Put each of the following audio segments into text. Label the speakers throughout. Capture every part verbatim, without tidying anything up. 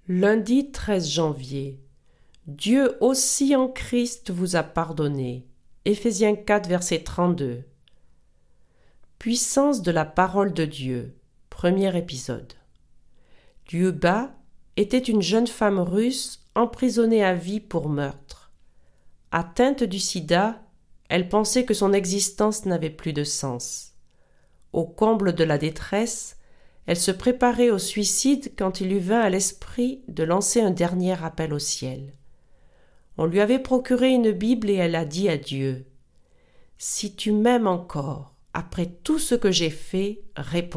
Speaker 1: Lundi treize janvier. Dieu aussi en Christ vous a pardonné. Éphésiens quatre, verset trente-deux. Puissance de la parole de Dieu. Premier épisode. Lyuba était une jeune femme russe emprisonnée à vie pour meurtre. Atteinte du sida, elle pensait que son existence n'avait plus de sens. Au comble de la détresse, elle se préparait au suicide quand il lui vint à l'esprit de lancer un dernier appel au ciel. On lui avait procuré une Bible et elle a dit à Dieu : « Si tu m'aimes encore, après tout ce que j'ai fait, réponds-moi. »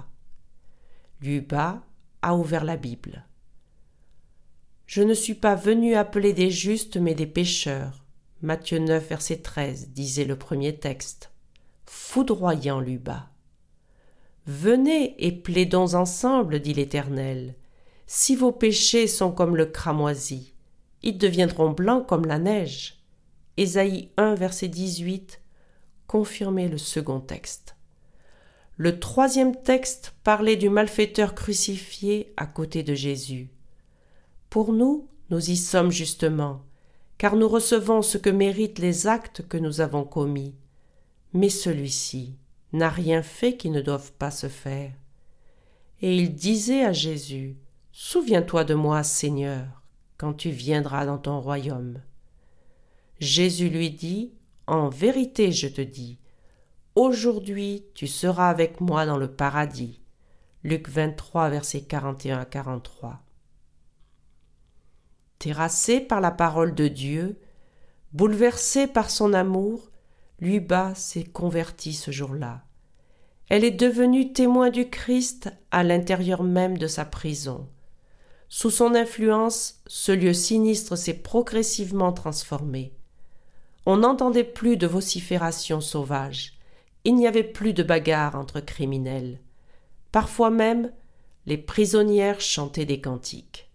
Speaker 1: Lyuba a ouvert la Bible. « Je ne suis pas venu appeler des justes, mais des pécheurs. » Matthieu neuf, verset treize, disait le premier texte. Foudroyant Lyuba. « Venez et plaidons ensemble, dit l'Éternel. Si vos péchés sont comme le cramoisi, ils deviendront blancs comme la neige. » Ésaïe un, verset dix-huit, confirmait le second texte. Le troisième texte parlait du malfaiteur crucifié à côté de Jésus. Pour nous, nous y sommes justement, car nous recevons ce que méritent les actes que nous avons commis. Mais celui-ci n'a rien fait qui ne doive pas se faire. Et il disait à Jésus : « Souviens-toi de moi, Seigneur, quand tu viendras dans ton royaume. » Jésus lui dit : « En vérité, je te dis, aujourd'hui tu seras avec moi dans le paradis. » Luc vingt-trois, versets quarante et un à quarante-trois. Terrassée par la parole de Dieu, bouleversée par son amour, Lyuba s'est convertie ce jour-là. Elle est devenue témoin du Christ à l'intérieur même de sa prison. Sous son influence, ce lieu sinistre s'est progressivement transformé. On n'entendait plus de vociférations sauvages. Il n'y avait plus de bagarres entre criminels. Parfois même, les prisonnières chantaient des cantiques.